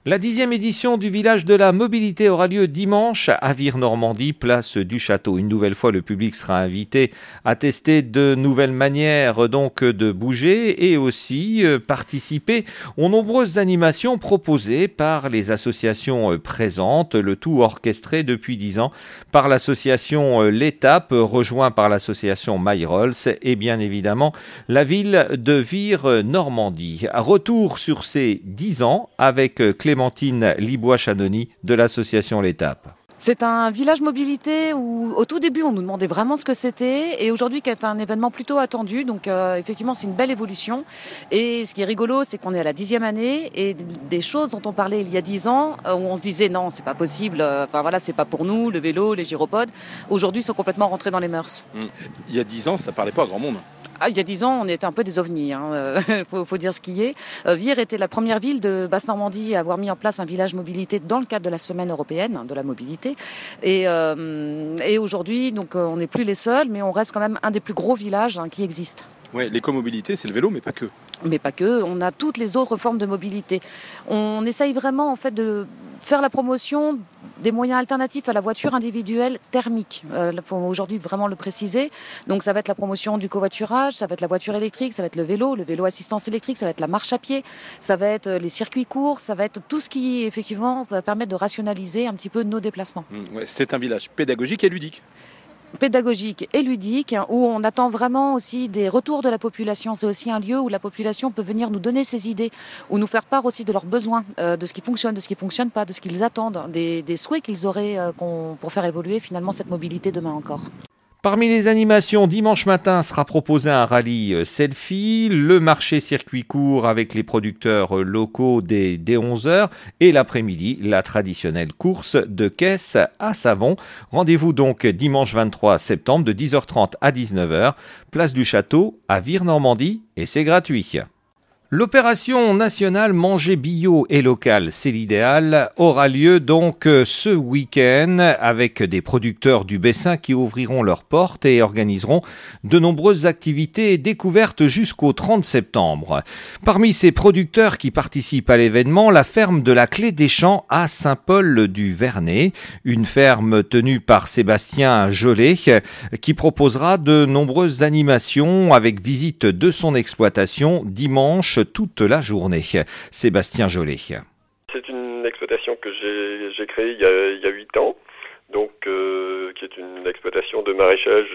La 10e édition du Village de la Mobilité aura lieu dimanche à Vire-Normandie, place du Château. Une nouvelle fois, le public sera invité à tester de nouvelles manières donc de bouger et aussi participer aux nombreuses animations proposées par les associations présentes, le tout orchestré depuis 10 ans par l'association L'Étape, rejoint par l'association MyRolls et bien évidemment la ville de Vire-Normandie. Retour sur ces 10 ans avec Clémentine Libois-Chanoni de l'association L'Étape. C'est un village mobilité où au tout début on nous demandait vraiment ce que c'était et aujourd'hui qui est un événement plutôt attendu, donc effectivement c'est une belle évolution et ce qui est rigolo c'est qu'on est à la 10e année et des choses dont on parlait il y a 10 ans où on se disait non c'est pas possible, c'est pas pour nous, le vélo, les gyropodes, aujourd'hui sont complètement rentrés dans les mœurs. Il y a 10 ans ça parlait pas à grand monde. Il y a 10 ans, on était un peu des ovnis, faut dire ce qui est. Vire était la première ville de Basse-Normandie à avoir mis en place un village mobilité dans le cadre de la semaine européenne de la mobilité. Et aujourd'hui, donc, on n'est plus les seuls, mais on reste quand même un des plus gros villages qui existent. Ouais, l'écomobilité, c'est le vélo, mais pas que. Mais pas que, on a toutes les autres formes de mobilité. On essaye vraiment en fait de faire la promotion des moyens alternatifs à la voiture individuelle thermique. Il faut aujourd'hui vraiment le préciser. Donc ça va être la promotion du covoiturage, ça va être la voiture électrique, ça va être le vélo assistance électrique, ça va être la marche à pied, ça va être les circuits courts, ça va être tout ce qui effectivement va permettre de rationaliser un petit peu nos déplacements. Ouais, c'est un village pédagogique et ludique. Pédagogique et ludique, où on attend vraiment aussi des retours de la population. C'est aussi un lieu où la population peut venir nous donner ses idées, ou nous faire part aussi de leurs besoins, de ce qui fonctionne, de ce qui fonctionne pas, de ce qu'ils attendent, des souhaits qu'ils auraient pour faire évoluer finalement cette mobilité demain encore. Parmi les animations, dimanche matin sera proposé un rallye selfie, le marché circuit court avec les producteurs locaux dès 11h et l'après-midi, la traditionnelle course de caisse à savon. Rendez-vous donc dimanche 23 septembre de 10h30 à 19h, place du Château à Vire-Normandie et c'est gratuit. L'opération nationale Manger bio et local, c'est l'idéal, aura lieu donc ce week-end avec des producteurs du Bessin qui ouvriront leurs portes et organiseront de nombreuses activités et découvertes jusqu'au 30 septembre. Parmi ces producteurs qui participent à l'événement, la ferme de la Clé des Champs à Saint-Paul-du-Vernay, une ferme tenue par Sébastien Jolet qui proposera de nombreuses animations avec visite de son exploitation dimanche toute la journée. Sébastien Jolet. C'est une exploitation que j'ai créée il y a 8 ans, donc qui est une exploitation de maraîchage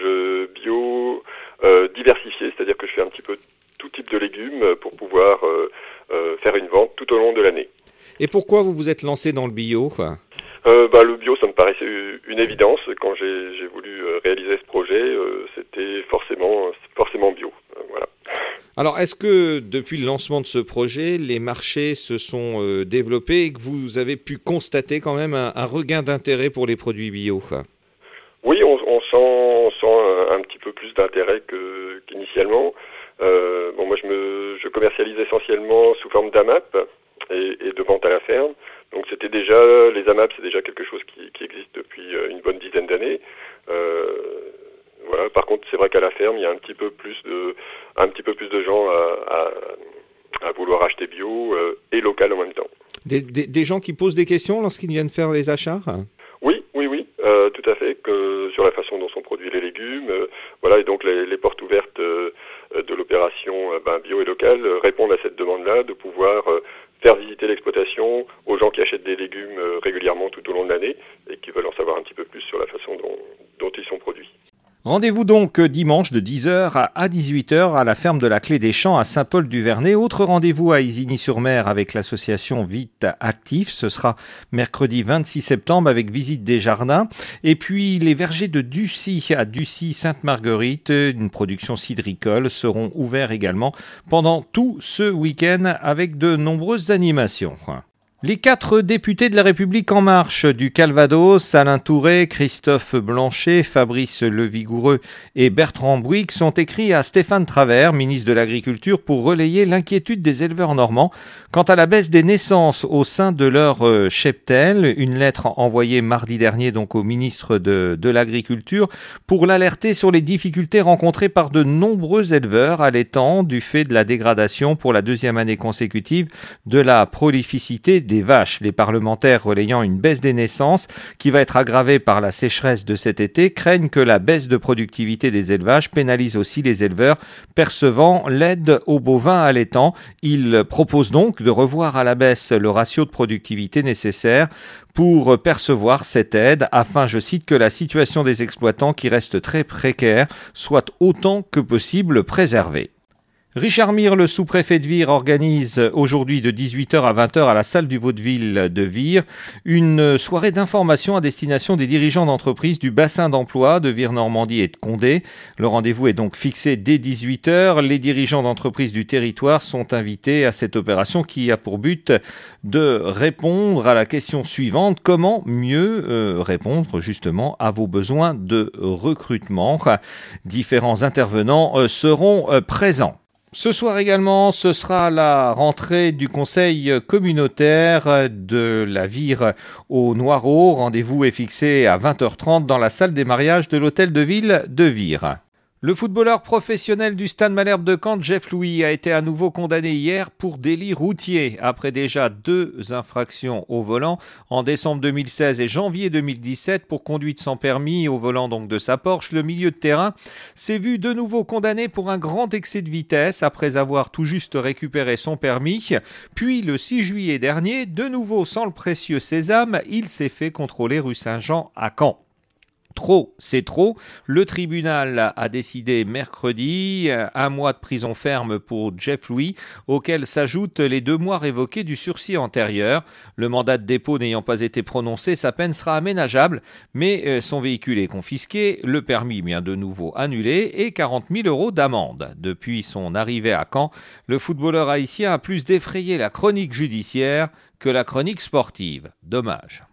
bio diversifié, c'est-à-dire que je fais un petit peu tout type de légumes pour pouvoir faire une vente tout au long de l'année. Et pourquoi vous vous êtes lancé dans le bio ? Le bio, ça me paraissait une évidence. Quand j'ai voulu réaliser ce projet, c'était forcément bio. Voilà. Alors, est-ce que depuis le lancement de ce projet, les marchés se sont développés et que vous avez pu constater quand même un regain d'intérêt pour les produits bio ? Oui, on sent un petit peu plus d'intérêt qu'initialement. Moi, je commercialise essentiellement sous forme d'AMAP et de vente à la ferme. Donc les AMAP, c'est déjà quelque chose qui existe depuis une bonne dizaine d'années. Voilà. Par contre, c'est vrai qu'à la ferme, il y a un petit peu plus de gens à vouloir acheter bio et local en même temps. Des gens qui posent des questions lorsqu'ils viennent faire les achats ? Oui, tout à fait, sur la façon dont sont produits les légumes. Et donc les portes ouvertes de l'opération bio et local répondent à cette demande-là de pouvoir faire visiter l'exploitation aux gens qui achètent des légumes régulièrement tout au long de l'année et qui veulent en savoir un petit peu plus sur la façon dont ils sont produits. Rendez-vous donc dimanche de 10h à 18h à la ferme de la Clé des Champs à Saint-Paul-du-Vernay. Autre rendez-vous à Isigny-sur-Mer avec l'association Vite Actif. Ce sera mercredi 26 septembre avec visite des jardins. Et puis les vergers de Ducy à Ducy-Sainte-Marguerite, une production cidricole, seront ouverts également pendant tout ce week-end avec de nombreuses animations. Les 4 députés de la République En Marche du Calvados, Alain Tourret, Christophe Blanchet, Fabrice Levigoureux et Bertrand Bouygues sont écrits à Stéphane Travert, ministre de l'Agriculture, pour relayer l'inquiétude des éleveurs normands quant à la baisse des naissances au sein de leur cheptel. Une lettre envoyée mardi dernier donc au ministre de l'Agriculture pour l'alerter sur les difficultés rencontrées par de nombreux éleveurs allaitants du fait de la dégradation pour la 2e année consécutive de la prolificité des vaches. Les parlementaires, relayant une baisse des naissances qui va être aggravée par la sécheresse de cet été, craignent que la baisse de productivité des élevages pénalise aussi les éleveurs percevant l'aide aux bovins allaitants. Ils proposent donc de revoir à la baisse le ratio de productivité nécessaire pour percevoir cette aide afin, je cite, que la situation des exploitants qui reste très précaire soit autant que possible préservée. Richard Mir, le sous-préfet de Vire, organise aujourd'hui de 18h à 20h à la salle du Vaudeville de Vire une soirée d'information à destination des dirigeants d'entreprises du bassin d'emploi de Vire-Normandie et de Condé. Le rendez-vous est donc fixé dès 18h. Les dirigeants d'entreprises du territoire sont invités à cette opération qui a pour but de répondre à la question suivante: comment mieux répondre justement à vos besoins de recrutement? Différents intervenants seront présents. Ce soir également, ce sera la rentrée du conseil communautaire de la Vire au Noireau. Rendez-vous est fixé à 20h30 dans la salle des mariages de l'hôtel de ville de Vire. Le footballeur professionnel du Stade Malherbe de Caen, Jeff Louis, a été à nouveau condamné hier pour délit routier. Après déjà 2 infractions au volant en décembre 2016 et janvier 2017 pour conduite sans permis au volant donc de sa Porsche, le milieu de terrain s'est vu de nouveau condamné pour un grand excès de vitesse après avoir tout juste récupéré son permis. Puis le 6 juillet dernier, de nouveau sans le précieux sésame, il s'est fait contrôler rue Saint-Jean à Caen. Trop, c'est trop. Le tribunal a décidé mercredi 1 mois de prison ferme pour Jeff Louis, auquel s'ajoutent les 2 mois révoqués du sursis antérieur. Le mandat de dépôt n'ayant pas été prononcé, sa peine sera aménageable, mais son véhicule est confisqué, le permis bien de nouveau annulé et 40 000 € d'amende. Depuis son arrivée à Caen, le footballeur haïtien a plus défrayé la chronique judiciaire que la chronique sportive. Dommage.